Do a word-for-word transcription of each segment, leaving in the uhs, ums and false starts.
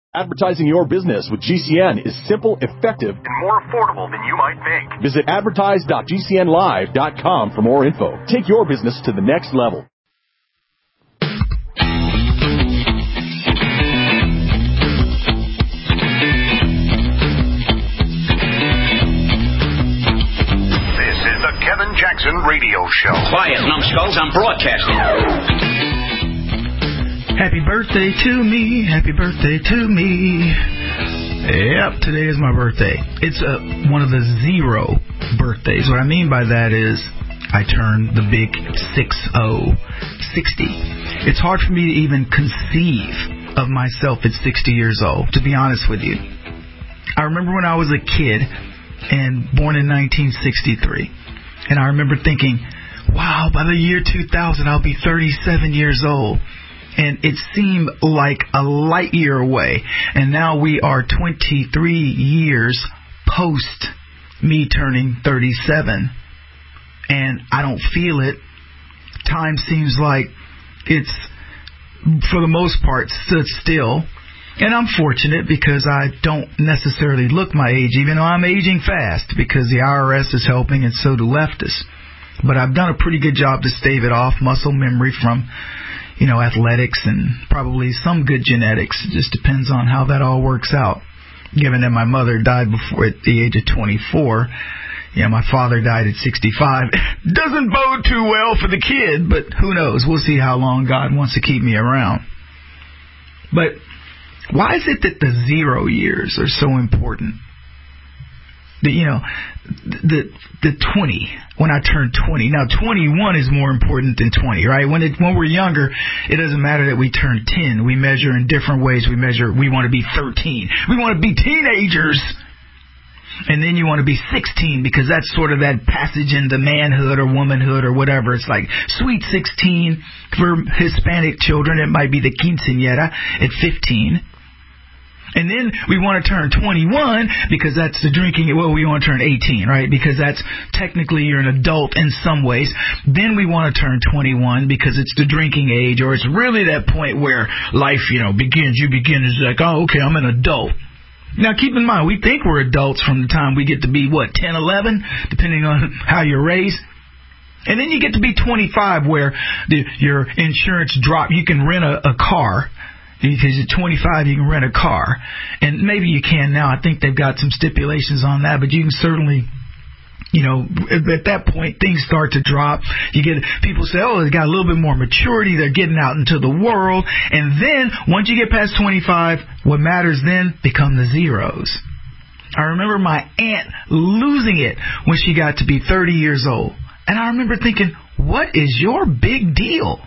Advertising your business with G C N is simple, effective, and more affordable than you might think. Visit advertise dot g c n live dot com for more info. Take your business to the next level. This is the Kevin Jackson Radio Show. Quiet, numbskulls, I'm broadcasting. Happy birthday to me, happy birthday to me. Yep, today is my birthday. It's uh, one of the zero birthdays. What I mean by that is I turned the big six oh, sixty. It's hard for me to even conceive of myself at sixty years old, to be honest with you. I remember when I was a kid and born in nineteen sixty-three, and I remember thinking, wow, by the year two thousand, I'll be thirty-seven years old. And it seemed like a light year away. And now we are twenty-three years post me turning thirty-seven. And I don't feel it. Time seems like it's, for the most part, stood still. And I'm fortunate because I don't necessarily look my age, even though I'm aging fast, because the I R S is helping and so do leftists. But I've done a pretty good job to stave it off, muscle memory from, you know, athletics and probably some good genetics. It just depends on how that all works out. Given that my mother died before at the age of twenty-four, yeah, my father died at sixty-five. Doesn't bode too well for the kid, but who knows? We'll see how long God wants to keep me around. But why is it that the zero years are so important? The, you know, the the twenty, when I turned twenty. Now, twenty-one is more important than twenty, right? When it, when we're younger, it doesn't matter that we turn ten. We measure in different ways. We measure, we want to be thirteen. We want to be teenagers. And then you want to be sixteen, because that's sort of that passage into manhood or womanhood or whatever. It's like sweet sixteen. For Hispanic children, it might be the quinceañera at fifteen. And then we want to turn twenty-one because that's the drinking. Well, we want to turn eighteen, right? Because that's technically you're an adult in some ways. Then we want to turn twenty-one because it's the drinking age, or it's really that point where life, you know, begins. You begin as like, oh, okay, I'm an adult. Now, keep in mind, we think we're adults from the time we get to be, what, ten, eleven, depending on how you're raised. And then you get to be twenty-five, where the, your insurance drop. You can rent a, a car. Because at twenty-five, you can rent a car. And maybe you can now. I think they've got some stipulations on that. But you can certainly, you know, at that point, things start to drop. You get people say, oh, they got a little bit more maturity. They're getting out into the world. And then, once you get past twenty-five, what matters then become the zeros. I remember my aunt losing it when she got to be thirty years old. And I remember thinking, what is your big deal?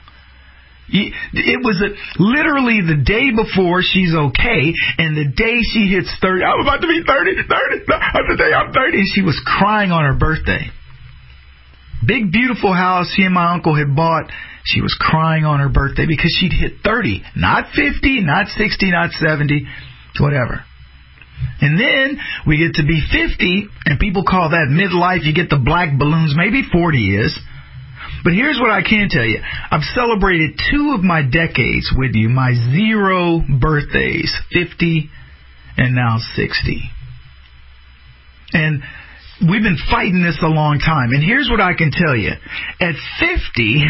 It was a, literally the day before she's okay, and the day she hits thirty, I'm about to be thirty, thirty, the day I'm thirty, and she was crying on her birthday. Big, beautiful house she and my uncle had bought. She was crying on her birthday because she'd hit thirty. Not fifty, not sixty, not seventy, whatever. And then we get to be fifty, and people call that midlife. You get the black balloons. Maybe forty is. But here's what I can tell you. I've celebrated two of my decades with you, my zero birthdays, fifty and now sixty. And we've been fighting this a long time. And here's what I can tell you. At fifty,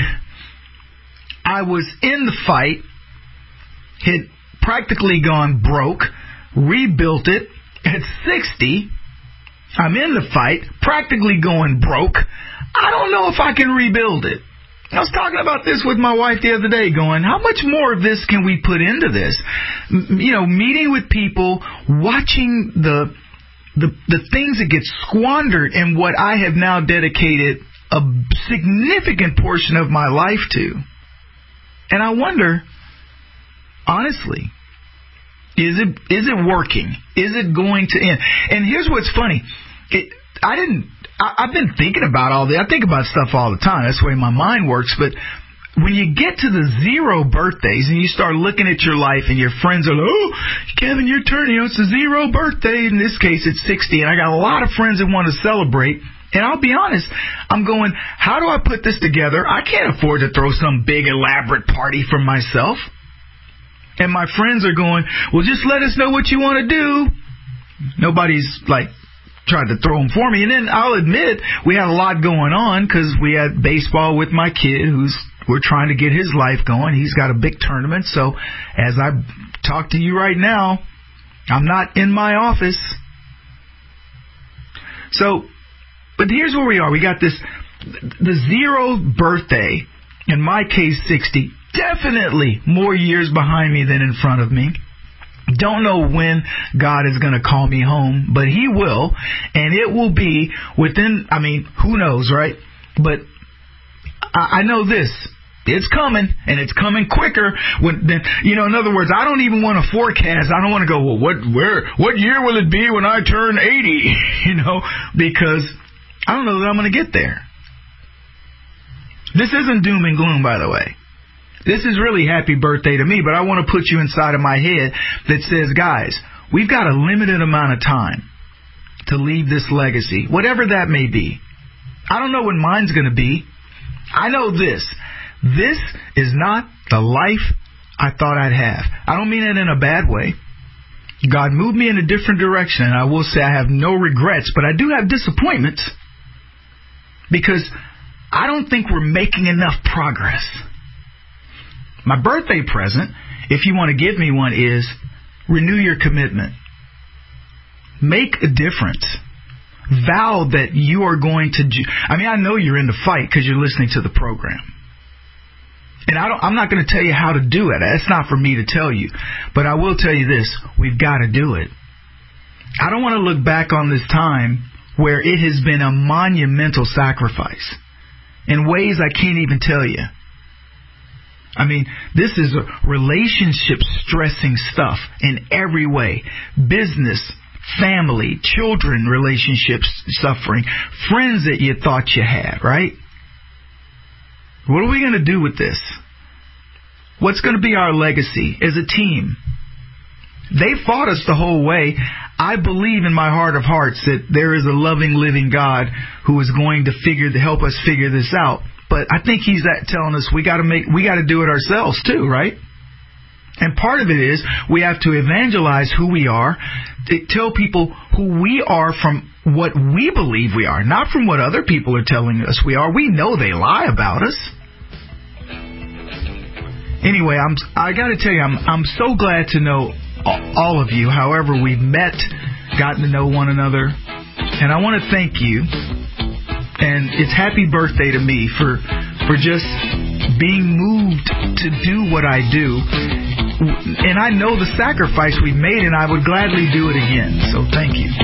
I was in the fight, had practically gone broke, rebuilt it. At sixty, I'm in the fight, practically going broke. I don't know if I can rebuild it. I was talking about this with my wife the other day, going, how much more of this can we put into this? You know, meeting with people, watching the the the things that get squandered in what I have now dedicated a significant portion of my life to. And I wonder, honestly, is it is it working? Is it going to end? And here's what's funny. It, I didn't... I've been thinking about all this. I think about stuff all the time. That's the way my mind works. But when you get to the zero birthdays and you start looking at your life and your friends are like, oh, Kevin, you're turning, you know, it's a zero birthday. In this case, it's sixty. And I got a lot of friends that want to celebrate. And I'll be honest, I'm going, how do I put this together? I can't afford to throw some big elaborate party for myself. And my friends are going, well, just let us know what you want to do. Nobody's, like, tried to throw them for me. And then I'll admit we had a lot going on because we had baseball with my kid who's we're trying to get his life going. He's got a big tournament. So as I talk to you right now, I'm not in my office. So, but here's where we are. We got this, the zero birthday, in my case sixty, definitely more years behind me than in front of me. Don't know when God is going to call me home, but He will, and it will be within, I mean, who knows, right? But I, I know this. It's coming, and it's coming quicker. When, then, you know, in other words, I don't even want to forecast. I don't want to go, well, what, where, what year will it be when I turn eighty? You know, because I don't know that I'm going to get there. This isn't doom and gloom, by the way. This is really happy birthday to me, but I want to put you inside of my head that says, guys, we've got a limited amount of time to leave this legacy, whatever that may be. I don't know when mine's going to be. I know this. This is not the life I thought I'd have. I don't mean it in a bad way. God moved me in a different direction, and I will say I have no regrets, but I do have disappointments because I don't think we're making enough progress. My birthday present, if you want to give me one, is renew your commitment. Make a difference. Vow that you are going to do. I mean, I know you're in the fight because you're listening to the program. And I don't, I'm not going to tell you how to do it. That's not for me to tell you. But I will tell you this. We've got to do it. I don't want to look back on this time where it has been a monumental sacrifice in ways I can't even tell you. I mean, this is a relationship-stressing stuff in every way. Business, family, children relationships suffering, friends that you thought you had, right? What are we going to do with this? What's going to be our legacy as a team? They fought us the whole way. I believe in my heart of hearts that there is a loving, living God who is going to figure to help us figure this out. But I think He's that telling us we got to make, we got to do it ourselves too, right? And part of it is we have to evangelize who we are, to tell people who we are from what we believe we are, not from what other people are telling us we are. We know they lie about us. Anyway, I'm I got to tell you, I'm I'm so glad to know all of you. However, we've met, gotten to know one another, and I want to thank you. And it's happy birthday to me for for just being moved to do what I do. And I know the sacrifice we've made, and I would gladly do it again. So thank you.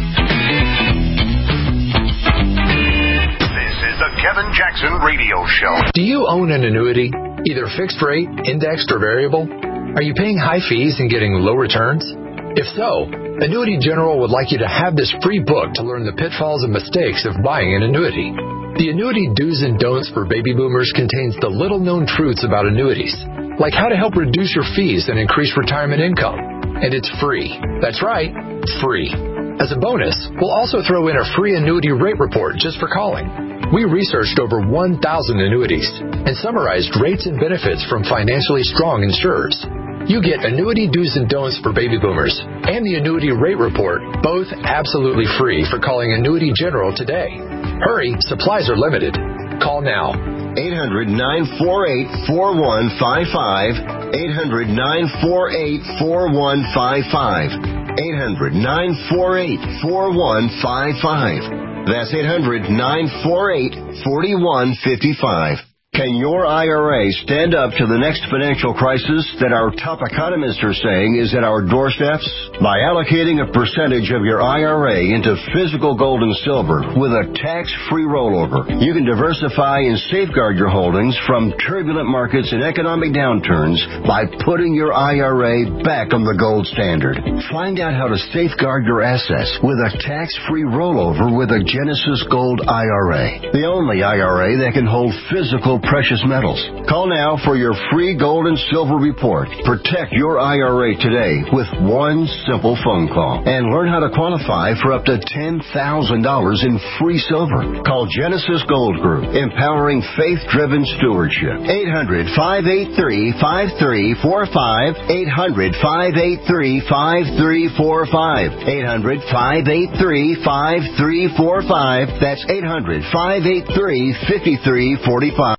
This is the Kevin Jackson Radio Show. Do you own an annuity, either fixed rate, indexed, or variable? Are you paying high fees and getting low returns? If so, Annuity General would like you to have this free book to learn the pitfalls and mistakes of buying an annuity. The Annuity Do's and Don'ts for Baby Boomers contains the little-known truths about annuities, like how to help reduce your fees and increase retirement income. And it's free. That's right, free. As a bonus, we'll also throw in a free annuity rate report just for calling. We researched over one thousand annuities and summarized rates and benefits from financially strong insurers. You get Annuity Do's and Don'ts for Baby Boomers and the Annuity Rate Report, both absolutely free for calling Annuity General today. Hurry, supplies are limited. Call now. eight hundred, nine four eight, four one five five. eight hundred, nine four eight, four one five five. eight hundred, nine four eight, four one five five. That's eight hundred, nine four eight, four one five five. Can your I R A stand up to the next financial crisis that our top economists are saying is at our doorsteps? By allocating a percentage of your I R A into physical gold and silver with a tax-free rollover, you can diversify and safeguard your holdings from turbulent markets and economic downturns by putting your I R A back on the gold standard. Find out how to safeguard your assets with a tax-free rollover with a Genesis Gold I R A, the only I R A that can hold physical precious metals. Call now for your free gold and silver report. Protect your I R A today with one simple phone call and learn how to qualify for up to ten thousand dollars in free silver. Call Genesis Gold Group, empowering faith-driven stewardship. eight hundred, five eight three, five three four five. eight hundred, five eight three, five three four five. eight hundred, five eight three, five three four five. That's eight hundred, five eight three, five three four five.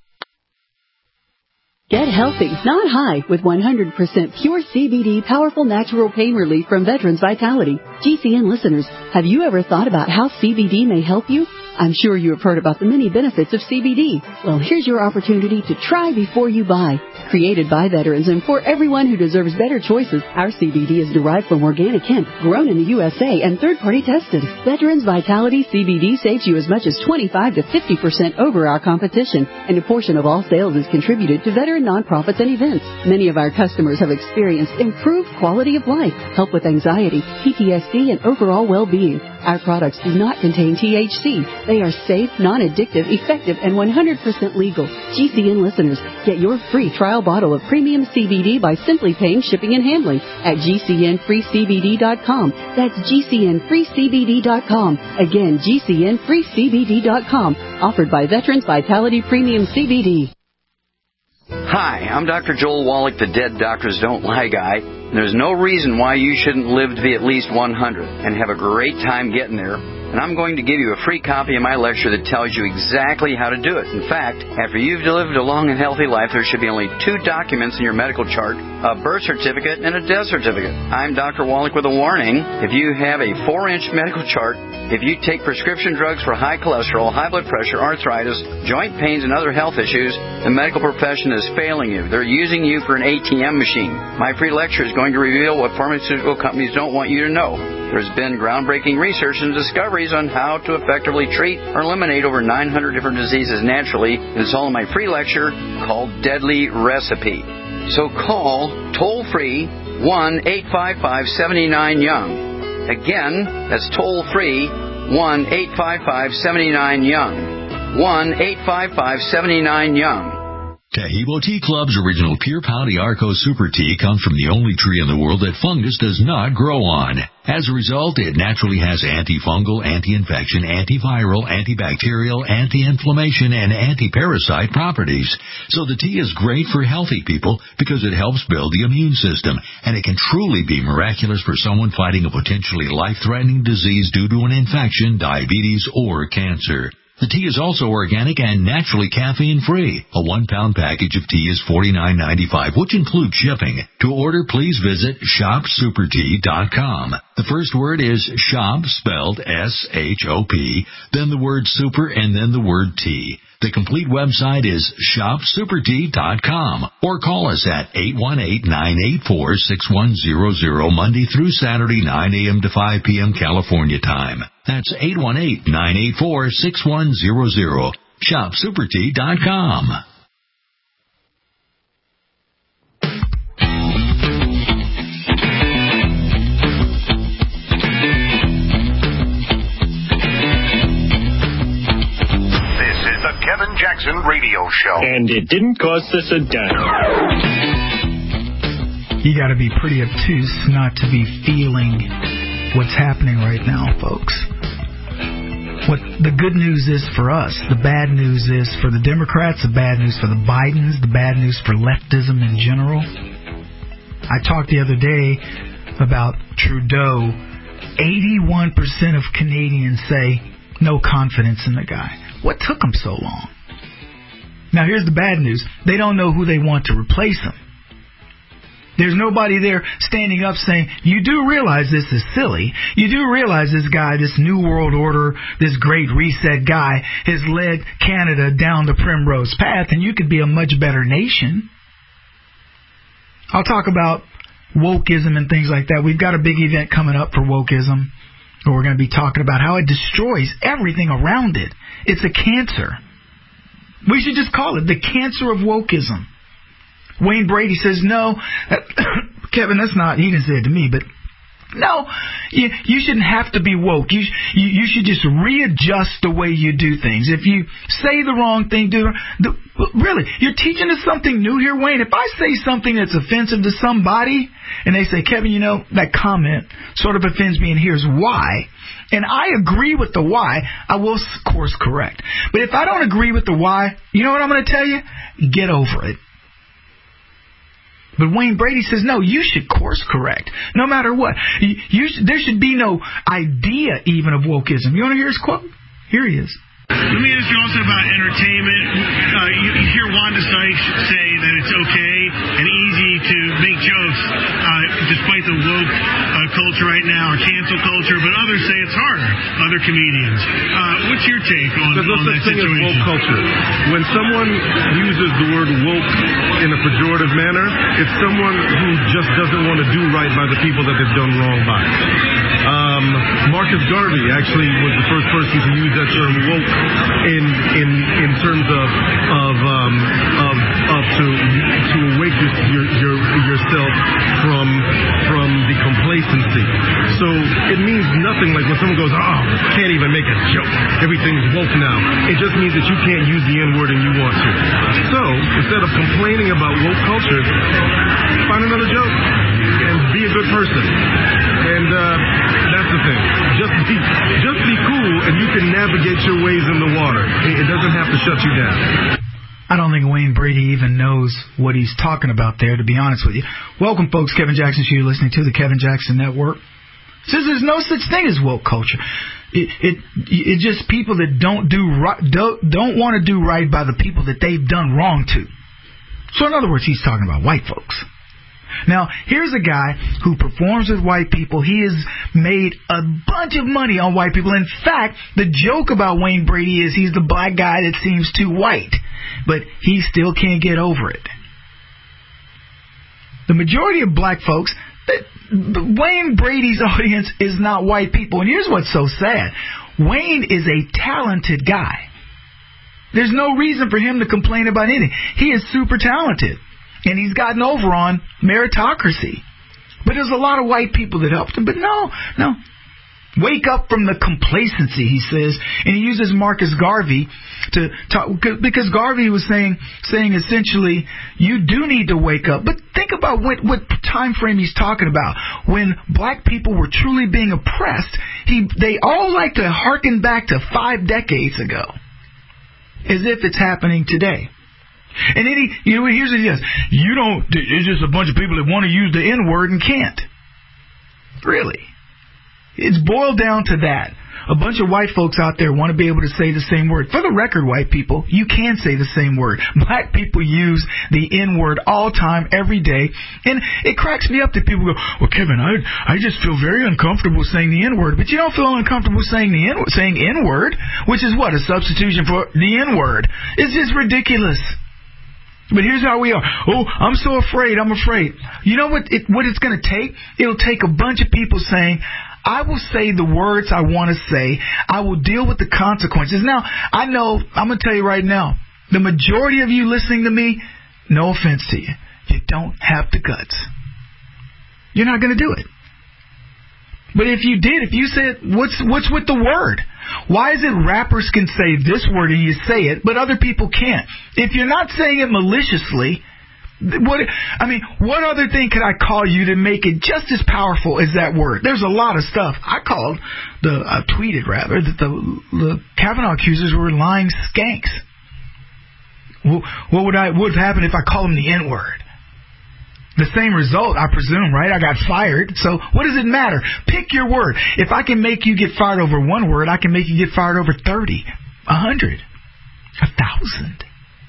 Get healthy, not high, with one hundred percent pure C B D powerful natural pain relief from Veterans Vitality. G C N listeners, have you ever thought about how C B D may help you? I'm sure you have heard about the many benefits of C B D. Well, here's your opportunity to try before you buy. Created by veterans and for everyone who deserves better choices, our C B D is derived from organic hemp, grown in the U S A, and third-party tested. Veterans Vitality C B D saves you as much as twenty-five to fifty percent over our competition, and a portion of all sales is contributed to veteran nonprofits and events. Many of our customers have experienced improved quality of life, help with anxiety, P T S D, and overall well-being. Our products do not contain T H C. They are safe, non-addictive, effective, and one hundred percent legal. G C N listeners, get your free trial bottle of premium C B D by simply paying shipping and handling at G C N free C B D dot com. That's G C N free C B D dot com. Again, G C N free C B D dot com. Offered by Veterans Vitality Premium C B D. Hi, I'm Doctor Joel Wallach, the Dead Doctors Don't Lie guy. There's no reason why you shouldn't live to be at least one hundred and have a great time getting there. And I'm going to give you a free copy of my lecture that tells you exactly how to do it. In fact, after you've lived a long and healthy life, there should be only two documents in your medical chart, a birth certificate and a death certificate. I'm Doctor Wallach with a warning. If you have a four-inch medical chart, if you take prescription drugs for high cholesterol, high blood pressure, arthritis, joint pains, and other health issues, the medical profession is failing you. They're using you for an A T M machine. My free lecture is going to reveal what pharmaceutical companies don't want you to know. There's been groundbreaking research and discoveries on how to effectively treat or eliminate over nine hundred different diseases naturally. It's all in my free lecture called Deadly Recipe. So call toll-free one eight five five, seven nine, young. Again, that's toll-free one eight five five, seven nine, young. one eight five five, seven nine, young. Taheebo Tea Club's original Pure Pouty Arco Super Tea comes from the only tree in the world that fungus does not grow on. As a result, it naturally has antifungal, anti-infection, antiviral, antibacterial, anti-inflammation, and anti-parasite properties. So the tea is great for healthy people because it helps build the immune system, and it can truly be miraculous for someone fighting a potentially life-threatening disease due to an infection, diabetes, or cancer. The tea is also organic and naturally caffeine-free. A one-pound package of tea is forty-nine ninety-five, which includes shipping. To order, please visit shop super tea dot com. The first word is shop, spelled S H O P, then the word super, and then the word tea. The complete website is shop super tea dot com, or call us at eight one eight, nine eight four, six one zero zero Monday through Saturday, nine a.m. to five p.m. California time. That's eight one eight, nine eight four, six one zero zero. shop super tea dot com. Kevin Jackson Radio Show. And it didn't cost us a dime. You got to be pretty obtuse not to be feeling what's happening right now, folks. What the good news is for us, the bad news is for the Democrats, the bad news for the Bidens, the bad news for leftism in general. I talked the other day about Trudeau. eighty-one percent of Canadians say no confidence in the guy. What took him so long? Now, here's the bad news. They don't know who they want to replace him. There's nobody there standing up saying, you do realize this is silly. You do realize this guy, this New World Order, this Great Reset guy has led Canada down the primrose path, and you could be a much better nation. I'll talk about wokeism and things like that. We've got a big event coming up for wokeism. We're going to be talking about how it destroys everything around it. It's a cancer. We should just call it the cancer of wokeism. Wayne Brady says, no, Kevin, that's not, he didn't say it to me, but No, you, you shouldn't have to be woke. You, you you should just readjust the way you do things. If you say the wrong thing, do the, really, you're teaching us something new here, Wayne. If I say something that's offensive to somebody, and they say, Kevin, you know, that comment sort of offends me, and here's why, and I agree with the why, I will course correct. But if I don't agree with the why, you know what I'm going to tell you? Get over it. But Wayne Brady says, no, you should course correct, no matter what. You, you sh- there should be no idea even of wokeism. You want to hear his quote? Here he is. Let me ask you also about entertainment. Uh, you, you hear Wanda Sykes say that it's okay and easy to make jokes uh, despite the woke uh, culture right now, or cancel culture, but others say it's harder, other comedians. Uh, what's your take on, There's no on that such thing situation? as woke culture. When someone uses the word woke in a pejorative manner, it's someone who just doesn't want to do right by the people that they've done wrong by. Um, Marcus Garvey actually was the first person to use that term woke in in in terms of of um, of, of to to awake your, your, your yourself from from the complacency. So it means nothing like when someone goes, oh, can't even make a joke. Everything's woke now. It just means that you can't use the N-word and you want to. So instead of complaining about woke culture, find another joke and be a good person. And uh, that's the thing. Just be just be cool, and you can navigate your ways in the water. It doesn't have to shut you down. I don't think Wayne Brady even knows what he's talking about there, to be honest with you. Welcome, folks. Kevin Jackson Show. You're listening to the Kevin Jackson Network. Says there's no such thing as woke culture. It it it's just people that don't do right, don't, don't want to do right by the people that they've done wrong to. So in other words, he's talking about white folks. Now, here's a guy who performs with white people. He has made a bunch of money on white people. In fact, the joke about Wayne Brady is he's the black guy that seems too white, but he still can't get over it. The majority of black folks, Wayne Brady's audience is not white people. And here's what's so sad. Wayne is a talented guy. There's no reason for him to complain about anything. He is super talented. And he's gotten over on meritocracy. But there's a lot of white people that helped him. But no, no. Wake up from the complacency, he says. And he uses Marcus Garvey to talk, because Garvey was saying saying essentially, you do need to wake up. But think about what, what time frame he's talking about. When black people were truly being oppressed, he they all like to hearken back to five decades ago. As if it's happening today. And then he, you know, here's what he does. You don't, it's just a bunch of people that want to use the N-word and can't. Really. It's boiled down to that. A bunch of white folks out there want to be able to say the same word. For the record, white people, you can say the same word. Black people use the N-word all time, every day. And it cracks me up that people go, well, Kevin, I I just feel very uncomfortable saying the N-word. But you don't feel uncomfortable saying the N-word, saying N-word, which is what? A substitution for the N-word. It's just ridiculous. But here's how we are. Oh, I'm so afraid. I'm afraid. You know what it, what it's going to take? It'll take a bunch of people saying, I will say the words I want to say. I will deal with the consequences. Now, I know, I'm going to tell you right now, the majority of you listening to me, no offense to you, you don't have the guts. You're not going to do it. But if you did, if you said, what's what's with the word? Why is it rappers can say this word and you say it, but other people can't? If you're not saying it maliciously, what I mean, what other thing could I call you to make it just as powerful as that word? There's a lot of stuff. I called, the I tweeted rather, that the, the Kavanaugh accusers were lying skanks. What would I would have happened if I called them the N-word? The same result, I presume, right? I got fired. So what does it matter? Pick your word. If I can make you get fired over one word, I can make you get fired over thirty, a hundred, a thousand.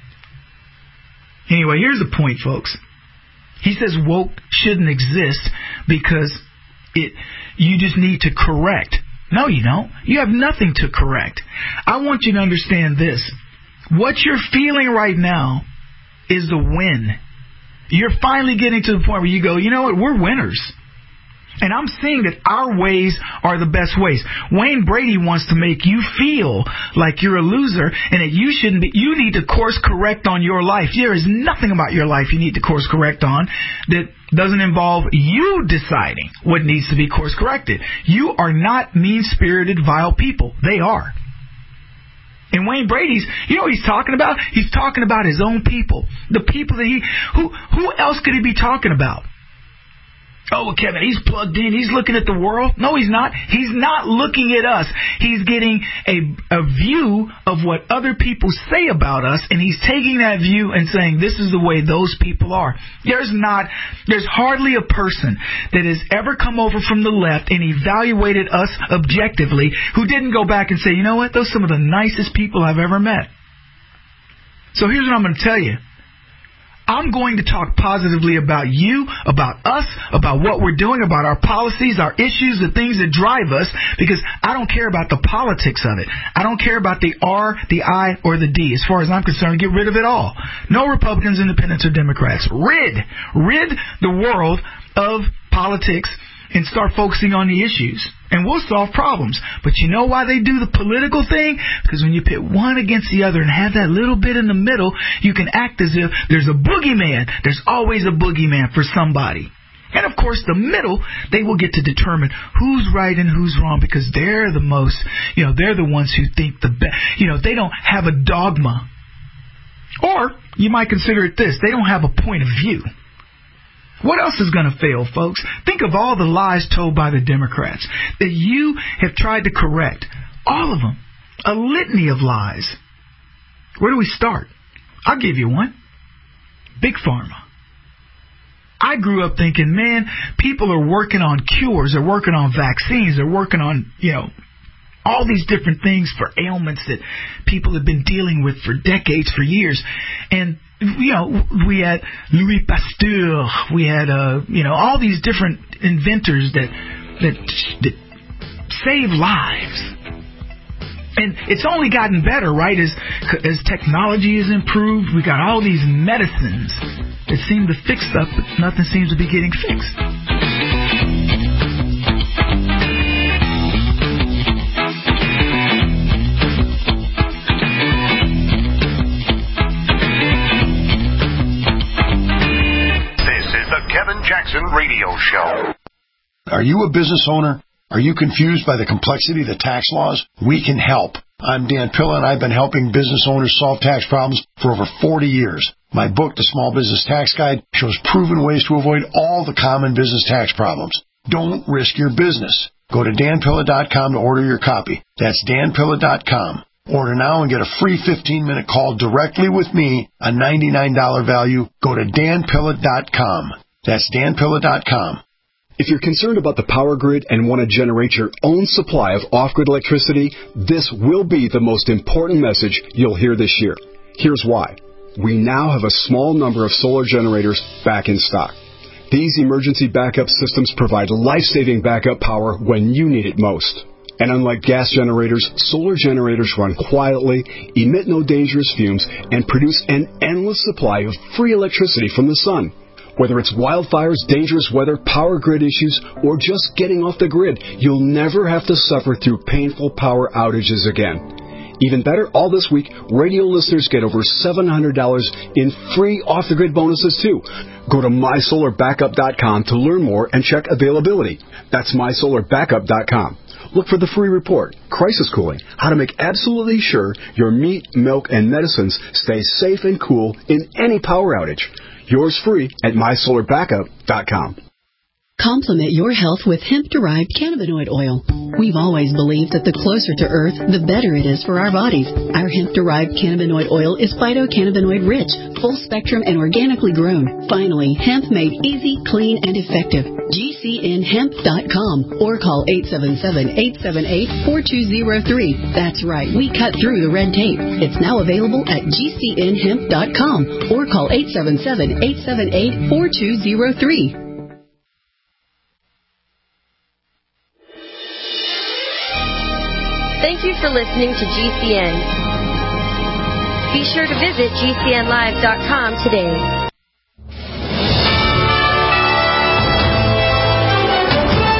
Anyway, here's the point, folks. He says woke shouldn't exist because it you just need to correct. No, you don't. You have nothing to correct. I want you to understand this. What you're feeling right now is the win. You're finally getting to the point where you go, you know what, we're winners. And I'm seeing that our ways are the best ways. Wayne Brady wants to make you feel like you're a loser and that you shouldn't be. You need to course correct on your life. There is nothing about your life you need to course correct on that doesn't involve you deciding what needs to be course corrected. You are not mean-spirited, vile people. They are. And Wayne Brady's, you know what he's talking about? He's talking about his own people. The people that he, who, who else could he be talking about? Oh, well, Kevin, he's plugged in. He's looking at the world. No, he's not. He's not looking at us. He's getting a, a view of what other people say about us, and he's taking that view and saying, this is the way those people are. There's not, there's hardly a person that has ever come over from the left and evaluated us objectively who didn't go back and say, you know what, those are some of the nicest people I've ever met. So here's what I'm going to tell you. I'm going to talk positively about you, about us, about what we're doing, about our policies, our issues, the things that drive us, because I don't care about the politics of it. I don't care about the R, the I, or the D. As far as I'm concerned, get rid of it all. No Republicans, Independents, or Democrats. Rid, rid the world of politics and start focusing on the issues. And we'll solve problems. But you know why they do the political thing? Because when you pit one against the other and have that little bit in the middle, you can act as if there's a boogeyman. There's always a boogeyman for somebody. And, of course, the middle, they will get to determine who's right and who's wrong because they're the most, you know, they're the ones who think the best. You know, they don't have a dogma. Or you might consider it this. They don't have a point of view. What else is going to fail, folks? Think of all the lies told by the Democrats that you have tried to correct. All of them. A litany of lies. Where do we start? I'll give you one. Big Pharma. I grew up thinking, man, people are working on cures. They're working on vaccines. They're working on, you know, all these different things for ailments that people have been dealing with for decades, for years. And you know, we had Louis Pasteur, we had, uh, you know, all these different inventors that, that that save lives. And it's only gotten better, right, as as technology has improved. We got all these medicines that seem to fix stuff, but nothing seems to be getting fixed. Kevin Jackson Radio Show. Are you a business owner? Are you confused by the complexity of the tax laws? We can help. I'm Dan Pilla, and I've been helping business owners solve tax problems for over forty years. My book, The Small Business Tax Guide, shows proven ways to avoid all the common business tax problems. Don't risk your business. Go to dan pilla dot com to order your copy. That's dan pilla dot com. Order now and get a free fifteen-minute call directly with me, a ninety-nine dollars value. Go to dan pilla dot com. That's dan pilla dot com. If you're concerned about the power grid and want to generate your own supply of off-grid electricity, this will be the most important message you'll hear this year. Here's why. We now have a small number of solar generators back in stock. These emergency backup systems provide life-saving backup power when you need it most. And unlike gas generators, solar generators run quietly, emit no dangerous fumes, and produce an endless supply of free electricity from the sun. Whether it's wildfires, dangerous weather, power grid issues, or just getting off the grid, you'll never have to suffer through painful power outages again. Even better, all this week, radio listeners get over seven hundred dollars in free off-the-grid bonuses, too. Go to my solar backup dot com to learn more and check availability. That's my solar backup dot com. Look for the free report, Crisis Cooling, how to make absolutely sure your meat, milk, and medicines stay safe and cool in any power outage. Yours free at my solar backup dot com. Complement your health with hemp-derived cannabinoid oil. We've always believed that the closer to Earth, the better it is for our bodies. Our hemp-derived cannabinoid oil is phytocannabinoid-rich, full-spectrum, and organically grown. Finally, hemp made easy, clean, and effective. G C N hemp dot com or call eight seven seven, eight seven eight, four two zero three. That's right, we cut through the red tape. It's now available at G C N hemp dot com or call eight seven seven, eight seven eight, four two zero three. Thank you for listening to G C N. Be sure to visit G C N live dot com today.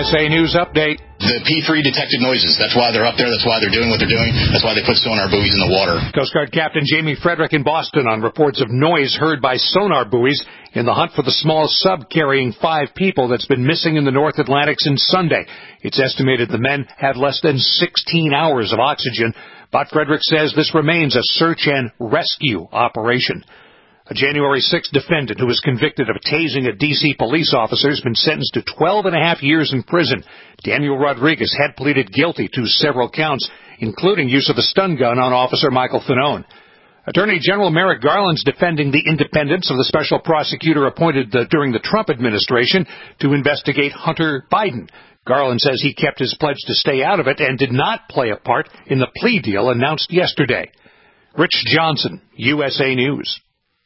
S A News Update. The P three detected noises. That's why they're up there. That's why they're doing what they're doing. That's why they put sonar buoys in the water. Coast Guard Captain Jamie Frederick in Boston on reports of noise heard by sonar buoys in the hunt for the small sub carrying five people that's been missing in the North Atlantic since Sunday. It's estimated the men had less than sixteen hours of oxygen, but Frederick says this remains a search and rescue operation. A January sixth defendant who was convicted of tasing a D C police officer has been sentenced to twelve and a half years in prison. Daniel Rodriguez had pleaded guilty to several counts, including use of a stun gun on Officer Michael Fanone. Attorney General Merrick Garland's defending the independence of the special prosecutor appointed the, during the Trump administration to investigate Hunter Biden. Garland says he kept his pledge to stay out of it and did not play a part in the plea deal announced yesterday. Rich Johnson, U S A News.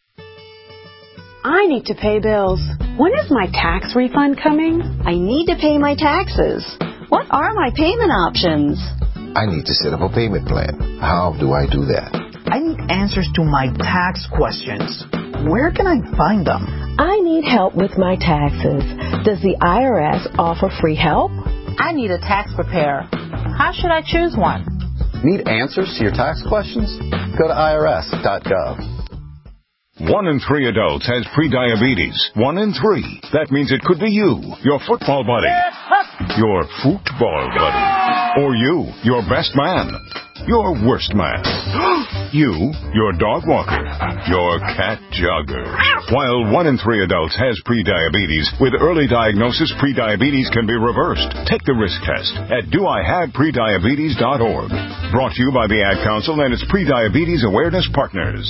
I need to pay bills. When is my tax refund coming? I need to pay my taxes. What are my payment options? I need to set up a payment plan. How do I do that? I need answers to my tax questions. Where can I find them? I need help with my taxes. Does the I R S offer free help? I need a tax preparer. How should I choose one? Need answers to your tax questions? Go to I R S dot gov. One in three adults has prediabetes. One in three. That means it could be you, your football buddy, your football buddy, or you, your best man, your worst man, you, your dog walker, your cat jogger. While one in three adults has prediabetes, with early diagnosis, prediabetes can be reversed. Take the risk test at do I have prediabetes dot org. Brought to you by the Ad Council and its Prediabetes Awareness Partners.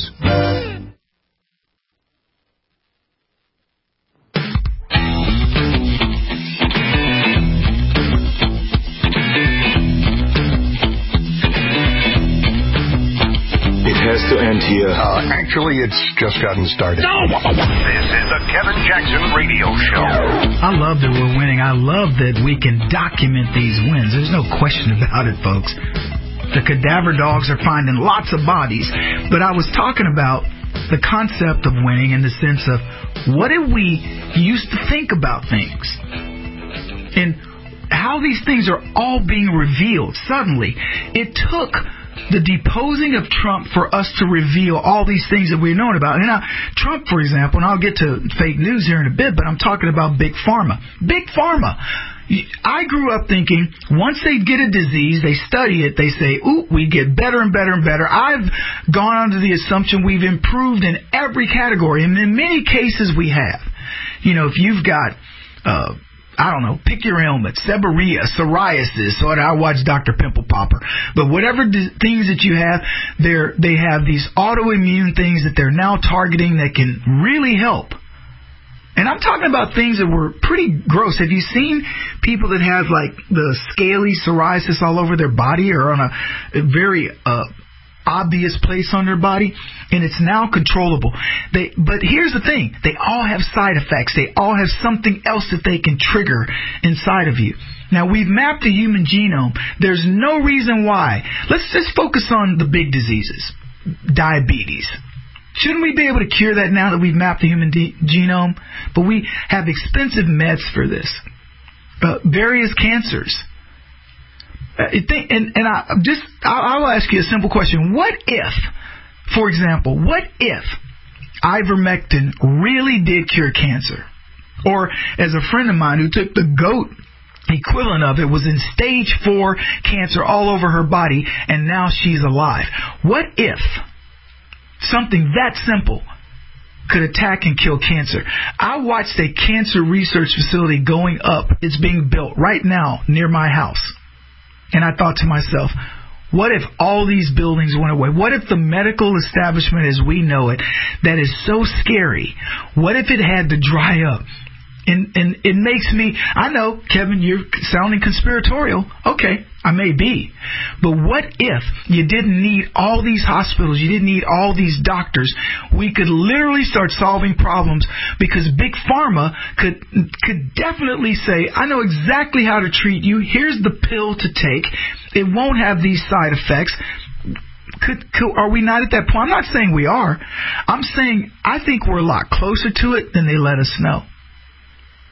Has to end here. Uh, actually, it's just gotten started. No! This is the Kevin Jackson Radio Show. I love that we're winning. I love that we can document these wins. There's no question about it, folks. The cadaver dogs are finding lots of bodies. But I was talking about the concept of winning in the sense of what did we used to think about things? And how these things are all being revealed suddenly. It took the deposing of Trump for us to reveal all these things that we've known about. And now, Trump, for example, and I'll get to fake news here in a bit, but I'm talking about Big Pharma. Big Pharma. I grew up thinking once they get a disease, they study it, they say, ooh, we get better and better and better. I've gone under the assumption we've improved in every category, and in many cases we have. You know, if you've got uh I don't know, pick your ailment, seborrhea, psoriasis, or I watch Doctor Pimple Popper. But whatever d- things that you have, they're, they have these autoimmune things that they're now targeting that can really help. And I'm talking about things that were pretty gross. Have you seen people that have like the scaly psoriasis all over their body or on a, a very uh, obvious place on their body? And it's now controllable. They, but here's the thing. They all have side effects. They all have something else that they can trigger inside of you. Now, we've mapped the human genome. There's no reason why. Let's just focus on the big diseases. Diabetes. Shouldn't we be able to cure that now that we've mapped the human de- genome? But we have expensive meds for this. Uh, various cancers. Uh, think, and and I just I'll, I'll ask you a simple question. What if, for example, what if ivermectin really did cure cancer? Or as a friend of mine who took the goat equivalent of it, was in stage four cancer all over her body, and now she's alive. What if something that simple could attack and kill cancer? I watched a cancer research facility going up. It's being built right now near my house. And I thought to myself, what if all these buildings went away? What if the medical establishment as we know it, that is so scary, what if it had to dry up? And, and it makes me, I know, Kevin, you're sounding conspiratorial. Okay, I may be. But what if you didn't need all these hospitals, you didn't need all these doctors? We could literally start solving problems because Big Pharma could could definitely say, I know exactly how to treat you. Here's the pill to take. It won't have these side effects. Could, could, are we not at that point? I'm not saying we are. I'm saying I think we're a lot closer to it than they let us know.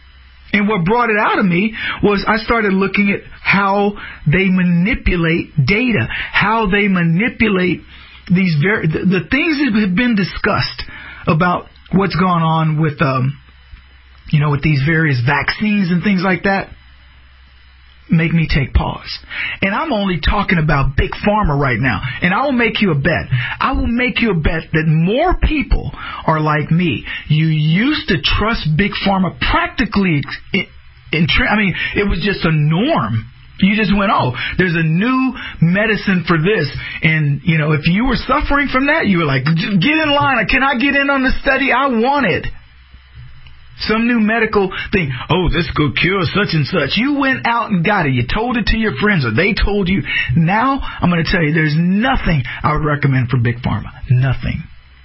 And what brought it out of me was I started looking at how they manipulate data, how they manipulate these very the, the things that have been discussed about what's going on with um you know with these various vaccines and things like that. Make me take pause. And I'm only talking about Big Pharma right now. And I will make you a bet. I will make you a bet that more people are like me. You used to trust Big Pharma practically. In, in, I mean, it was just a norm. You just went, oh, there's a new medicine for this. And, you know, if you were suffering from that, you were like, get in line. Can I get in on the study? I want it. Some new medical thing. Oh, this could cure such and such. You went out and got it. You told it to your friends or they told you. Now, I'm going to tell you, there's nothing I would recommend for Big Pharma. Nothing.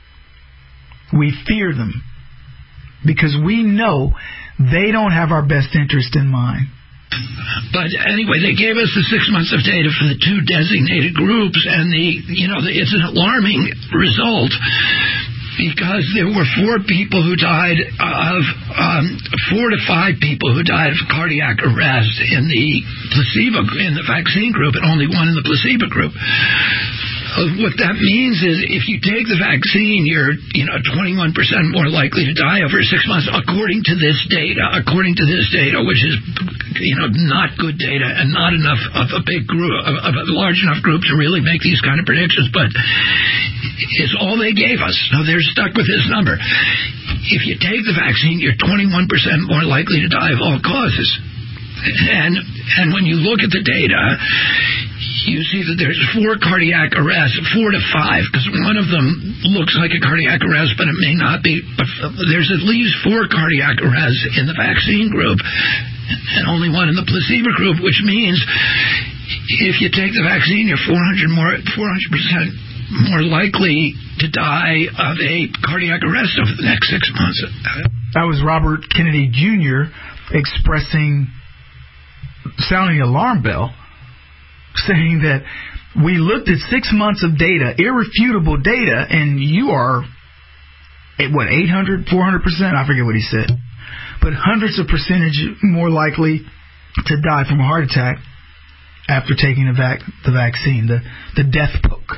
We fear them because we know they don't have our best interest in mind. But anyway, they gave us the six months of data for the two designated groups, and the you know the, it's an alarming result. Because there were four people who died of, um, four to five people who died of cardiac arrest in the placebo, in the vaccine group, and only one in the placebo group. Uh, what that means is if you take the vaccine, you're, you know, twenty-one percent more likely to die over six months, according to this data, according to this data, which is, you know, not good data and not enough of a big group, of, of a large enough group to really make these kind of predictions, but it's all they gave us. So they're stuck with this number. If you take the vaccine, you're twenty-one percent more likely to die of all causes. And and when you look at the data, you see that there's four cardiac arrests, four to five, because one of them looks like a cardiac arrest, but it may not be. But there's at least four cardiac arrests in the vaccine group, and only one in the placebo group, which means if you take the vaccine, you're four hundred more, four hundred percent more likely to die of a cardiac arrest over the next six months. That was Robert Kennedy Junior expressing, sounding the alarm bell, saying that we looked at six months of data, irrefutable data, and you are, at what, eight hundred, four hundred percent? I forget what he said. But hundreds of percentage more likely to die from a heart attack after taking the, vac- the vaccine, the, the death poke.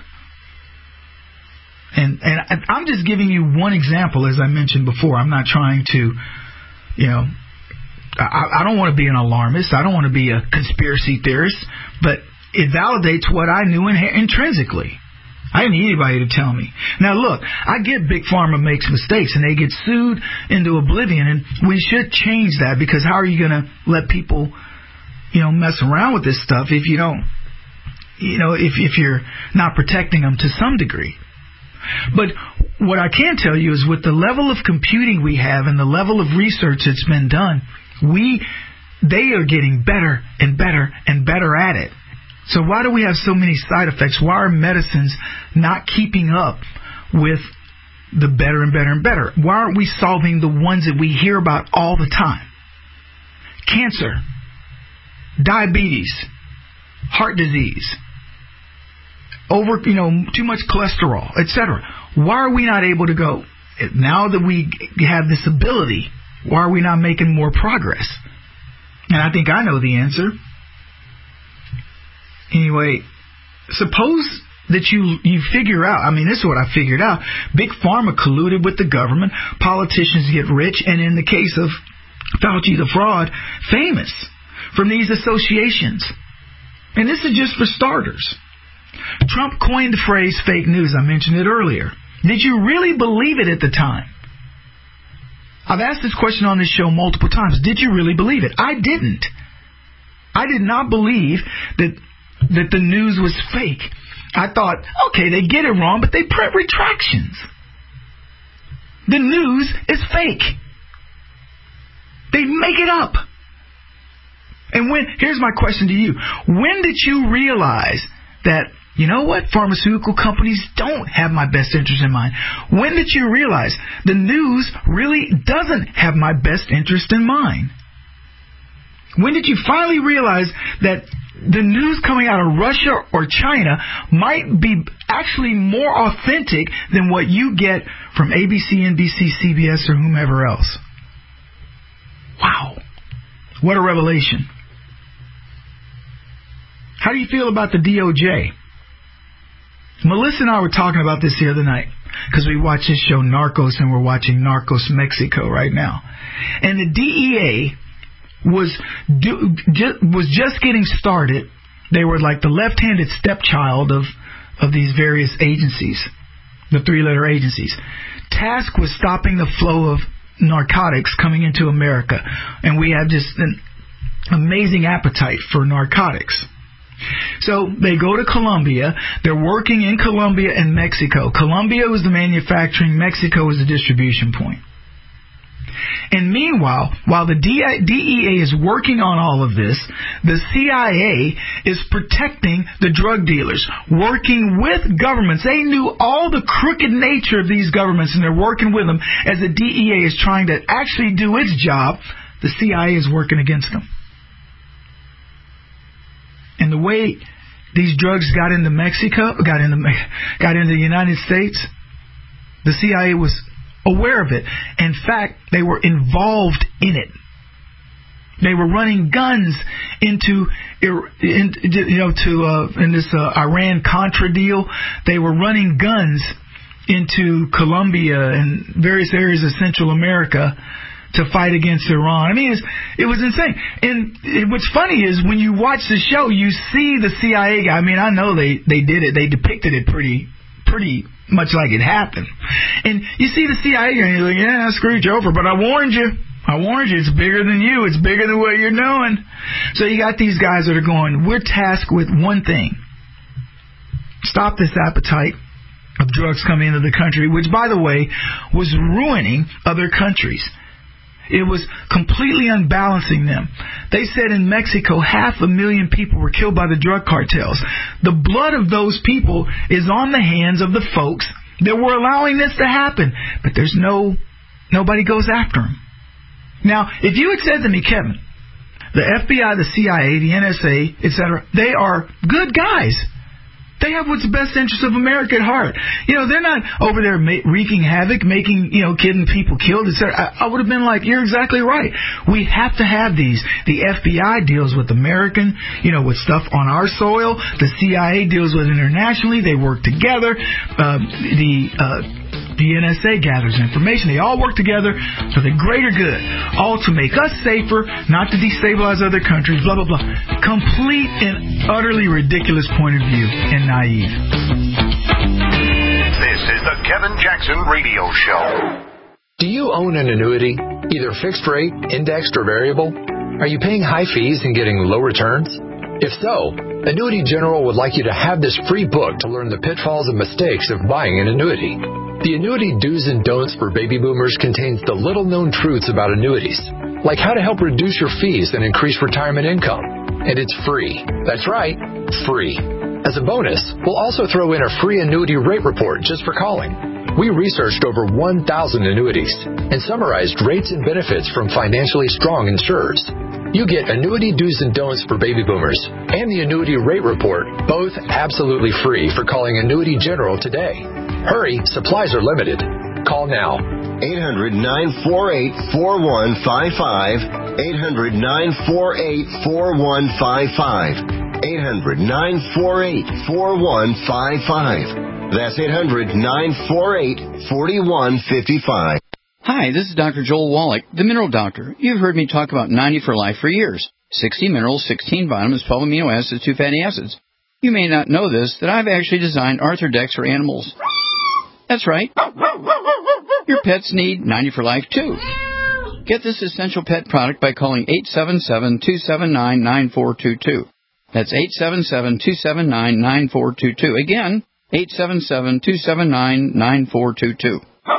And and I'm just giving you one example, as I mentioned before. I'm not trying to, you know, I, I don't want to be an alarmist. I don't want to be a conspiracy theorist. But it validates what I knew in, intrinsically. I didn't need anybody to tell me. Now, look, I get Big Pharma makes mistakes, and they get sued into oblivion, and we should change that, because how are you going to let people, you know, mess around with this stuff if you don't, you know, if if you're not protecting them to some degree? But what I can tell you is with the level of computing we have and the level of research that's been done, we they are getting better and better and better at it. So why do we have so many side effects? Why are medicines not keeping up with the better and better and better? Why aren't we solving the ones that we hear about all the time? Cancer, diabetes, heart disease, over, you know, too much cholesterol, et cetera. Why are we not able to go, now that we have this ability, why are we not making more progress? And I think I know the answer. Anyway, suppose that you you figure out, I mean, this is what I figured out. Big Pharma colluded with the government, politicians get rich, and in the case of Fauci the fraud, famous from these associations. And this is just for starters. Trump coined the phrase fake news. I mentioned it earlier. Did you really believe it at the time? I've asked this question on this show multiple times. Did you really believe it? I didn't. I did not believe that that the news was fake. I thought, okay, they get it wrong, but they print retractions. The news is fake. They make it up. And when, here's my question to you. When did you realize that, you know what, pharmaceutical companies don't have my best interest in mind? When did you realize the news really doesn't have my best interest in mind? When did you finally realize that the news coming out of Russia or China might be actually more authentic than what you get from A B C, N B C, C B S, or whomever else? Wow. What a revelation. How do you feel about the D O J? Melissa and I were talking about this the other night because we watch this show Narcos, and we're watching Narcos Mexico right now. And the D E A was do, ju- was just getting started. They were like the left-handed stepchild of, of these various agencies, the three-letter agencies. Task was stopping the flow of narcotics coming into America, and we have just an amazing appetite for narcotics. So they go to Colombia. They're working in Colombia and Mexico. Colombia was the manufacturing, Mexico was the distribution point. And meanwhile, while the D E A is working on all of this, the C I A is protecting the drug dealers, working with governments. They knew all the crooked nature of these governments, and they're working with them as the D E A is trying to actually do its job. The C I A is working against them. And the way these drugs got into Mexico, got into got into the United States, the C I A was aware of it. In fact, they were involved in it. They were running guns into, in, you know, to uh, in this uh, Iran-Contra deal. They were running guns into Colombia and various areas of Central America to fight against Iran. I mean, it's, it was insane. And it, what's funny is when you watch the show, you see the C I A guy. I mean, I know they, they did it. They depicted it pretty pretty much like it happened. And you see the C I A guy, and you're like, yeah, I screwed you over, but I warned you. I warned you. It's bigger than you. It's bigger than what you're doing. So you got these guys that are going, we're tasked with one thing. Stop this appetite of drugs coming into the country, which, by the way, was ruining other countries. It was completely unbalancing them. They said in Mexico, half a million people were killed by the drug cartels. The blood of those people is on the hands of the folks that were allowing this to happen. But there's no, nobody goes after them. Now, if you had said to me, Kevin, the F B I, the C I A, the N S A, et cetera, they are good guys. They have what's the best interest of America at heart. You know, they're not over there ma- wreaking havoc, making, you know, getting people killed, et cetera. I, I would have been like, you're exactly right. We have to have these. The F B I deals with American, you know, with stuff on our soil. The C I A deals with internationally. They work together. Uh, the uh, the N S A gathers information. They all work together for the greater good, all to make us safer, not to destabilize other countries, blah, blah, blah. Complete and utterly ridiculous point of view and naive. This is the Kevin Jackson Radio Show. Do you own an annuity, either fixed rate, indexed, or variable? Are you paying high fees and getting low returns? If so, Annuity General would like you to have this free book to learn the pitfalls and mistakes of buying an annuity. The Annuity Do's and Don'ts for Baby Boomers contains the little-known truths about annuities, like how to help reduce your fees and increase retirement income. And it's free. That's right, free. As a bonus, we'll also throw in a free annuity rate report just for calling. We researched over one thousand annuities and summarized rates and benefits from financially strong insurers. You get Annuity Do's and Don'ts for Baby Boomers and the Annuity Rate Report, both absolutely free for calling Annuity General today. Hurry, supplies are limited. Call now. eight hundred, nine four eight, four one five five. eight hundred, nine four eight, four one five five. eight hundred, nine four eight, four one five five. That's eight hundred, nine four eight, four one five five. Hi, this is Doctor Joel Wallach, the Mineral Doctor. You've heard me talk about ninety for Life for years. sixty minerals, sixteen vitamins, twelve amino acids, two fatty acids. You may not know this, that I've actually designed Arthrodex for animals. That's right. Your pets need ninety for Life, too. Get this essential pet product by calling eight seven seven, two seven nine, nine four two two. That's eight seven seven, two seven nine, nine four two two. Again, eight seven seven, two seven nine, nine four two two.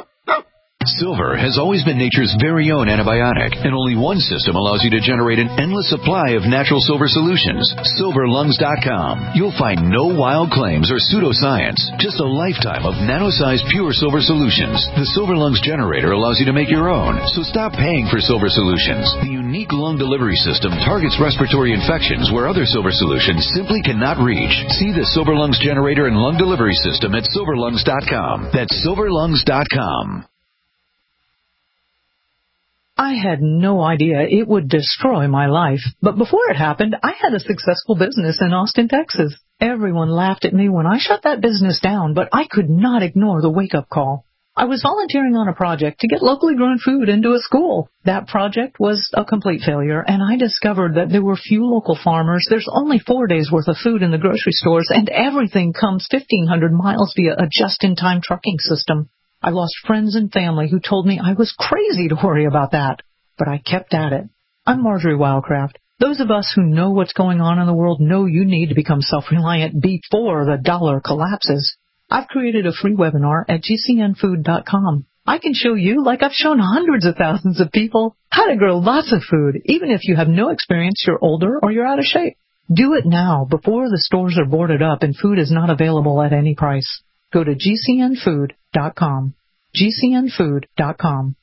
Silver has always been nature's very own antibiotic, and only one system allows you to generate an endless supply of natural silver solutions. silver lungs dot com. You'll find no wild claims or pseudoscience, just a lifetime of nano-sized pure silver solutions. The Silver Lungs generator allows you to make your own, so stop paying for silver solutions. The unique lung delivery system targets respiratory infections where other silver solutions simply cannot reach. See the Silver Lungs generator and lung delivery system at silver lungs dot com. That's silver lungs dot com. I had no idea it would destroy my life. But before it happened, I had a successful business in Austin, Texas. Everyone laughed at me when I shut that business down, but I could not ignore the wake-up call. I was volunteering on a project to get locally grown food into a school. That project was a complete failure, and I discovered that there were few local farmers. There's only four days' worth of food in the grocery stores, and everything comes fifteen hundred miles via a just-in-time trucking system. I lost friends and family who told me I was crazy to worry about that, but I kept at it. I'm Marjorie Wildcraft. Those of us who know what's going on in the world know you need to become self-reliant before the dollar collapses. I've created a free webinar at G C N food dot com. I can show you, like I've shown hundreds of thousands of people, how to grow lots of food, even if you have no experience, you're older, or you're out of shape. Do it now, before the stores are boarded up and food is not available at any price. Go to G C N food dot com. G C N food dot com.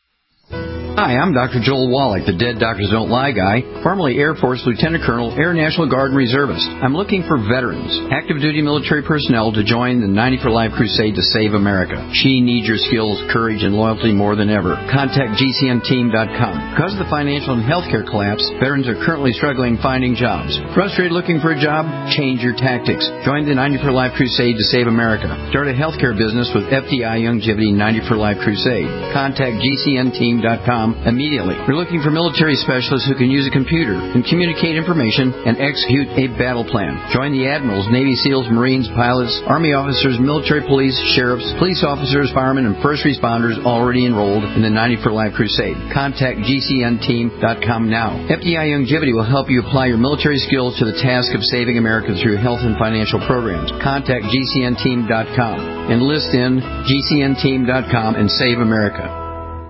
Hi, I'm Doctor Joel Wallach, the Dead Doctors Don't Lie guy, formerly Air Force Lieutenant Colonel, Air National Guard Reservist. I'm looking for veterans, active duty military personnel to join the ninety for Life crusade to save America. She needs your skills, courage, and loyalty more than ever. Contact G C N team dot com. Because of the financial and healthcare collapse, veterans are currently struggling finding jobs. Frustrated looking for a job? Change your tactics. Join the ninety for Life crusade to save America. Start a healthcare business with F D I Longevity ninety for Life crusade. Contact G C N team dot com immediately. We're looking for military specialists who can use a computer and communicate information and execute a battle plan. Join the admirals, Navy SEALs, Marines, pilots, Army officers, military police, sheriffs, police officers, firemen, and first responders already enrolled in the ninety for Life crusade. Contact G C N team dot com now. F D I Longevity will help you apply your military skills to the task of saving America through health and financial programs. Contact G C N team dot com. Enlist in G C N team dot com and save America.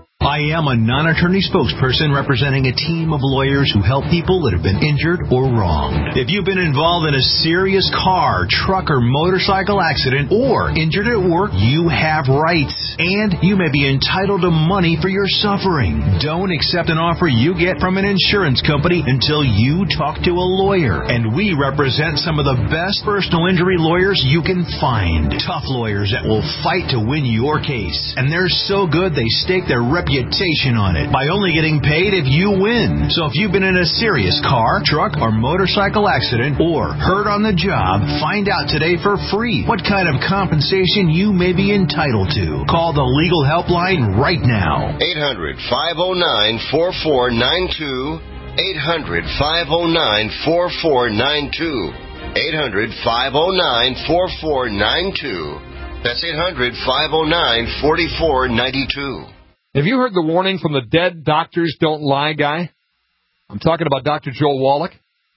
I am a non-attorney spokesperson representing a team of lawyers who help people that have been injured or wronged. If you've been involved in a serious car, truck, or motorcycle accident or injured at work, you have rights, and you may be entitled to money for your suffering. Don't accept an offer you get from an insurance company until you talk to a lawyer, and we represent some of the best personal injury lawyers you can find. Tough lawyers that will fight to win your case, and they're so good they stake their reputation on it by only getting paid if you win. So if you've been in a serious car, truck, or motorcycle accident or hurt on the job, find out today for free what kind of compensation you may be entitled to. Call the legal helpline right now. eight hundred, five oh nine, four four nine two. eight hundred, five oh nine, four four nine two. eight hundred, five oh nine, four four nine two. That's eight hundred, five oh nine, four four nine two. Have you heard the warning from the Dead Doctors Don't Lie guy? I'm talking about Doctor Joel Wallach.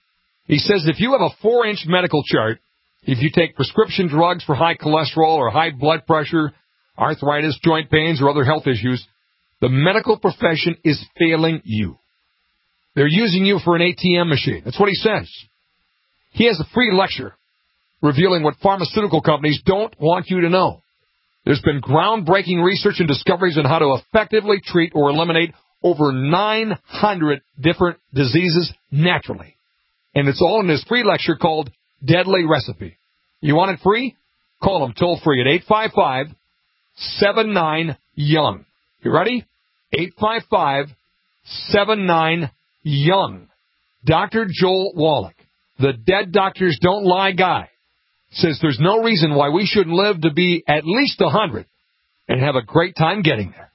He says if you have a four-inch medical chart, if you take prescription drugs for high cholesterol or high blood pressure, arthritis, joint pains, or other health issues, the medical profession is failing you. They're using you for an A T M machine. That's what he says. He has a free lecture revealing what pharmaceutical companies don't want you to know. There's been groundbreaking research and discoveries on how to effectively treat or eliminate over nine hundred different diseases naturally. And it's all in this free lecture called Deadly Recipe. You want it free? Call them toll free at eight five five, seven nine, young. You ready? eight five five, seven nine, young. Doctor Joel Wallach, the Dead Doctors Don't Lie guy, says there's no reason why we shouldn't live to be at least one hundred and have a great time getting there.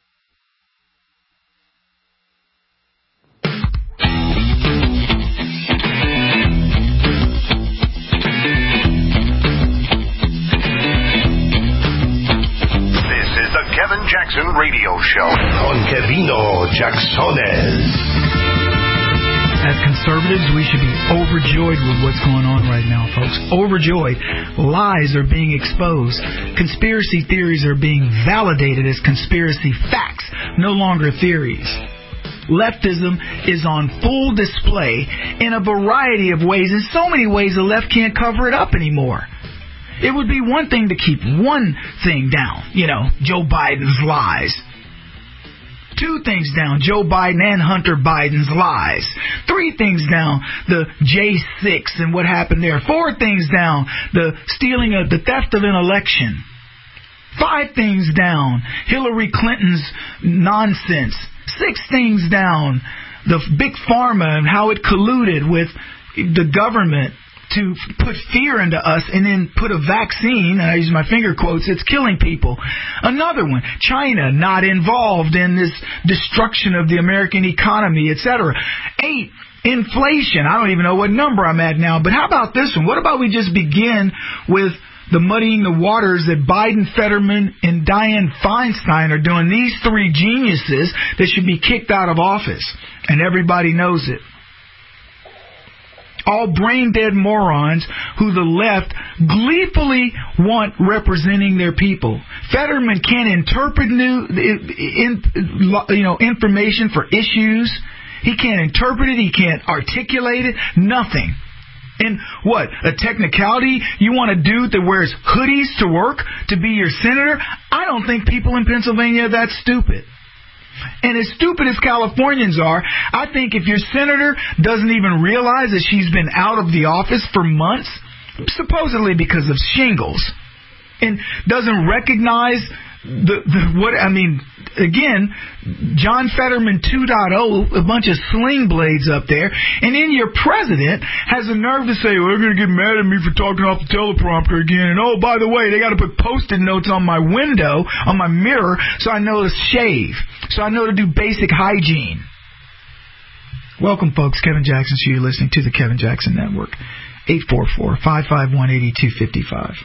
This is the Kevin Jackson Radio Show. Con Kevino Jacksones. As conservatives, we should be overjoyed with what's going on right now, folks. Overjoyed. Lies are being exposed. Conspiracy theories are being validated as conspiracy facts, no longer theories. Leftism is on full display in a variety of ways, in so many ways the left can't cover it up anymore. It would be one thing to keep one thing down, you know, Joe Biden's lies. Two things down, Joe Biden and Hunter Biden's lies. Three things down, the J six and what happened there. Four things down, the stealing of, the theft of an election. Five things down, Hillary Clinton's nonsense. six things down. The big pharma and how it colluded with the government to put fear into us and then put a vaccine, and I use my finger quotes, it's killing people. Another one, China not involved in this destruction of the American economy, et cetera. Eight, inflation. I don't even know what number I'm at now, but how about this one? What about we just begin with the muddying the waters that Biden, Fetterman, and Dianne Feinstein are doing? These three geniuses that should be kicked out of office, and everybody knows it. All brain-dead morons who the left gleefully want representing their people. Fetterman can't interpret new, in, you know, information for issues. He can't interpret it. He can't articulate it. Nothing. And what? A technicality? You want a dude that wears hoodies to work to be your senator? I don't think people in Pennsylvania are that stupid. And as stupid as Californians are, I think if your senator doesn't even realize that she's been out of the office for months, supposedly because of shingles, and doesn't recognize the, the what I mean, again, John Fetterman two point oh, a bunch of sling blades up there, and then your president has the nerve to say, well, they're going to get mad at me for talking off the teleprompter again, and oh, by the way, they got to put post-it notes on my window, on my mirror, so I know to shave, so I know to do basic hygiene. Welcome, folks. Kevin Jackson Show. You're listening to the Kevin Jackson Network. eight four four, five five one, eight two five five.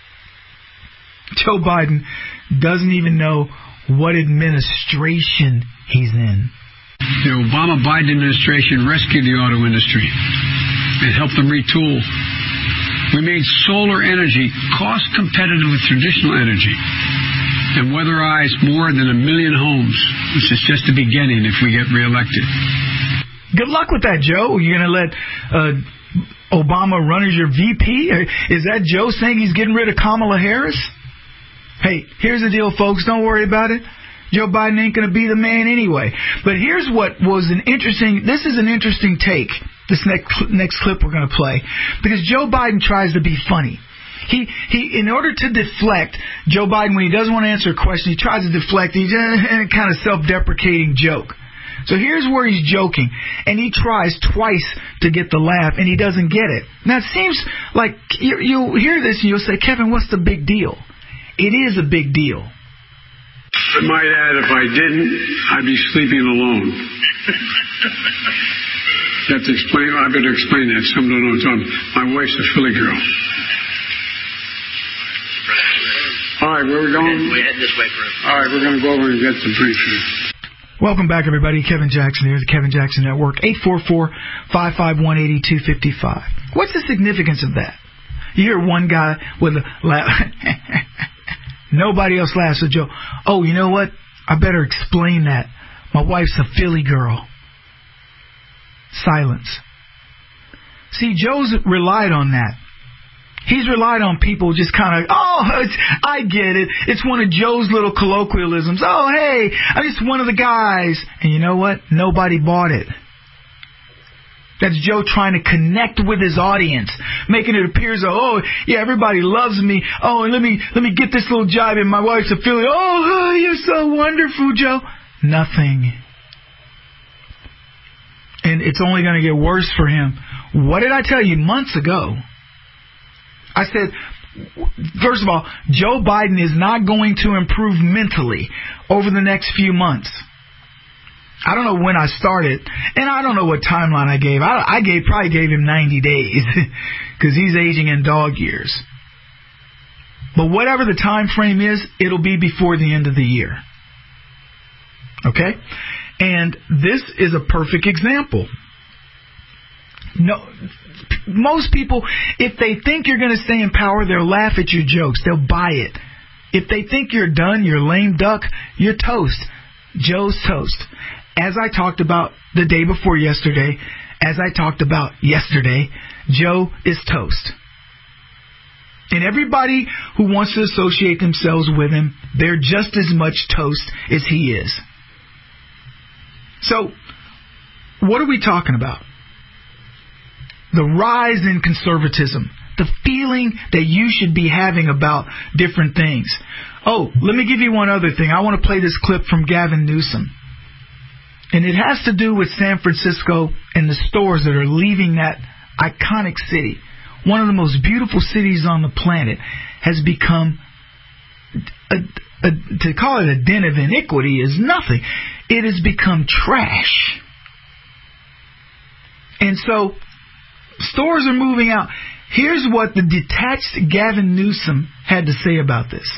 Joe Biden doesn't even know what administration he's in. The Obama-Biden administration rescued the auto industry. It helped them retool. We made solar energy cost competitive with traditional energy and weatherized more than a million homes. This is just the beginning if we get reelected. Good luck with that, Joe. Are you going to let uh, Obama run as your V P? Is that Joe saying he's getting rid of Kamala Harris? Hey, here's the deal, folks. Don't worry about it. Joe Biden ain't going to be the man anyway. But here's what was an interesting, this is an interesting take, this next, next clip we're going to play, because Joe Biden tries to be funny. He, he, in order to deflect, Joe Biden, when he doesn't want to answer a question, he tries to deflect, he's a kind of self-deprecating joke. So here's where he's joking, and he tries twice to get the laugh, and he doesn't get it. Now, it seems like you, you'll hear this, and you'll say, Kevin, what's the big deal? It is a big deal. I might add, if I didn't, I'd be sleeping alone. You have to explain, I better explain that. Some don't know what I'm talking about. My wife's a Philly girl. All right, where are we going? We head this way for a All right, we're going to go over and get some brief. Welcome back, everybody. Kevin Jackson here, the Kevin Jackson Network. eight four four, five five one, eight two five five. What's the significance of that? You hear one guy with a laugh. Nobody else laughs at Joe. Oh, you know what? I better explain that. My wife's a Philly girl. Silence. See, Joe's relied on that. He's relied on people just kind of, oh, it's, I get it. It's one of Joe's little colloquialisms. Oh, hey, I'm just one of the guys. And you know what? Nobody bought it. That's Joe trying to connect with his audience, making it appear as though, oh, yeah, everybody loves me. Oh, and let me let me get this little jibe in. My wife's a Philly. Oh, you're so wonderful, Joe. Nothing. And it's only going to get worse for him. What did I tell you months ago? I said, first of all, Joe Biden is not going to improve mentally over the next few months. I don't know when I started, and I don't know what timeline I gave. I, I gave probably gave him ninety days because he's aging in dog years. But whatever the time frame is, it'll be before the end of the year. Okay? And this is a perfect example. No, most people, if they think you're going to stay in power, they'll laugh at your jokes. They'll buy it. If they think you're done, you're lame duck, you're toast. Joe's toast. As I talked about the day before yesterday, as I talked about yesterday, Joe is toast. And everybody who wants to associate themselves with him, they're just as much toast as he is. So, what are we talking about? The rise in conservatism. The feeling that you should be having about different things. Oh, let me give you one other thing. I want to play this clip from Gavin Newsom. And it has to do with San Francisco and the stores that are leaving that iconic city. One of the most beautiful cities on the planet has become, a, a, to call it a den of iniquity is nothing. It has become trash. And so stores are moving out. Here's what the detached Gavin Newsom had to say about this.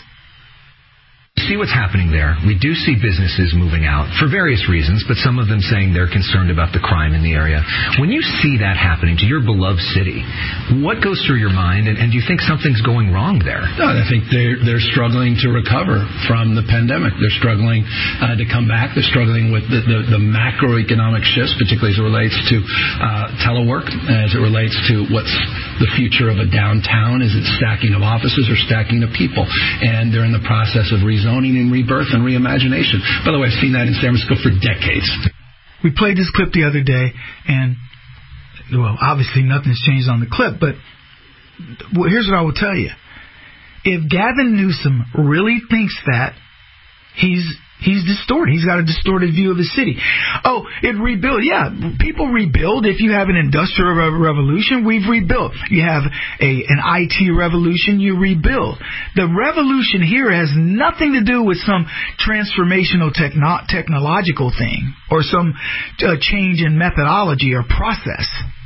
See what's happening there. We do see businesses moving out for various reasons, but some of them saying they're concerned about the crime in the area. When you see that happening to your beloved city, what goes through your mind, and, and do you think something's going wrong there? No, I think they're, they're struggling to recover from the pandemic. They're struggling uh, to come back. They're struggling with the, the, the macroeconomic shifts, particularly as it relates to uh, telework, as it relates to what's the future of a downtown. Is it stacking of offices or stacking of people? And they're in the process of rezoning and rebirth and reimagination. By the way, I've seen that in San Francisco for decades. We played this clip the other day, and, well, obviously nothing's changed on the clip, but well, here's what I will tell you. If Gavin Newsom really thinks that, he's he's distorted. He's got a distorted view of the city. Oh, it rebuilt. Yeah, people rebuild. If you have an industrial re- revolution, we've rebuilt. You have a an I T revolution, you rebuild. The revolution here has nothing to do with some transformational techno- technological thing or some uh, change in methodology or process.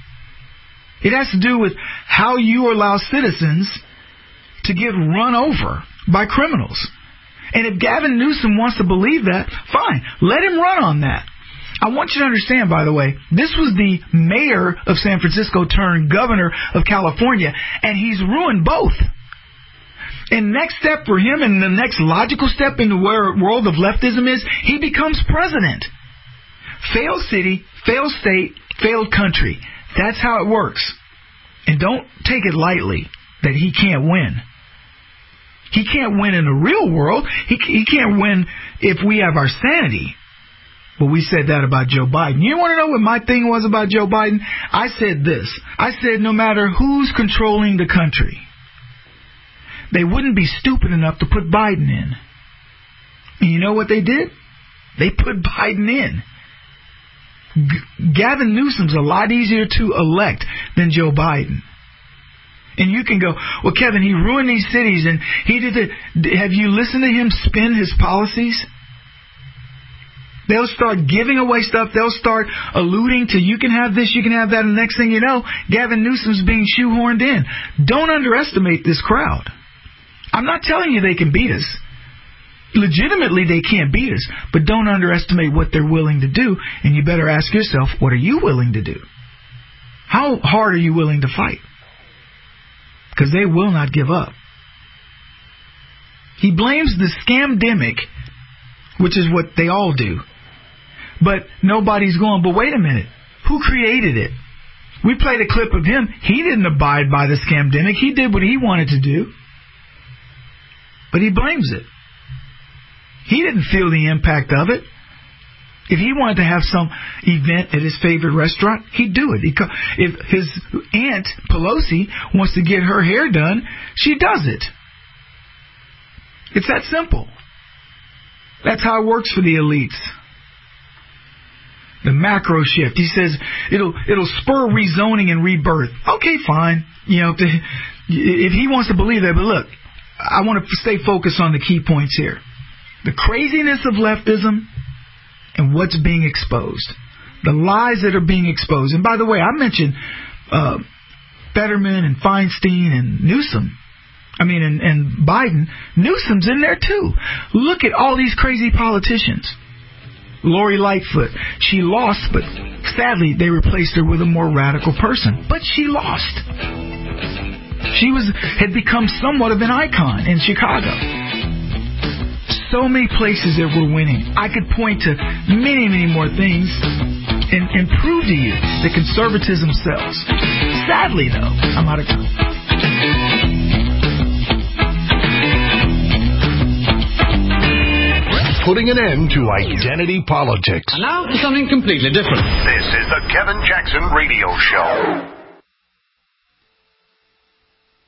It has to do with how you allow citizens to get run over by criminals. And if Gavin Newsom wants to believe that, fine, let him run on that. I want you to understand, by the way, this was the mayor of San Francisco turned governor of California, and he's ruined both. And next step for him, and the next logical step in the world of leftism is, he becomes president. Failed city, failed state, failed country. That's how it works. And don't take it lightly that he can't win. He can't win in the real world. He he can't win if we have our sanity. But we said that about Joe Biden. You want to know what my thing was about Joe Biden? I said this. I said no matter who's controlling the country, they wouldn't be stupid enough to put Biden in. And you know what they did? They put Biden in. G- Gavin Newsom's a lot easier to elect than Joe Biden. And you can go, well, Kevin, he ruined these cities, and he did it. Have you listened to him spin his policies? They'll start giving away stuff. They'll start alluding to you can have this, you can have that, and the next thing you know, Gavin Newsom's being shoehorned in. Don't underestimate this crowd. I'm not telling you they can beat us. Legitimately, they can't beat us, but don't underestimate what they're willing to do, and you better ask yourself, what are you willing to do? How hard are you willing to fight? Because they will not give up. He blames the scamdemic, which is what they all do. But nobody's going, but wait a minute. Who created it? We played a clip of him. He didn't abide by the scamdemic. He did what he wanted to do. But he blames it. He didn't feel the impact of it. If he wanted to have some event at his favorite restaurant, he'd do it. If his aunt, Pelosi, wants to get her hair done, she does it. It's that simple. That's how it works for the elites. The macro shift. He says it'll it'll spur rezoning and rebirth. Okay, fine. You know, if he wants to believe that, but look, I want to stay focused on the key points here. The craziness of leftism and what's being exposed. The lies that are being exposed. And by the way, I mentioned uh, Fetterman and Feinstein and Newsom. I mean, and, and Biden. Newsom's in there too. Look at all these crazy politicians. Lori Lightfoot. She lost, but sadly they replaced her with a more radical person. But she lost. She was had become somewhat of an icon in Chicago. So many places that we're winning. I could point to many, many more things and, and prove to you that conservatism sells. Sadly, though, I'm out of time. Putting an end to identity politics. And now for something completely different. This is the Kevin Jackson Radio Show.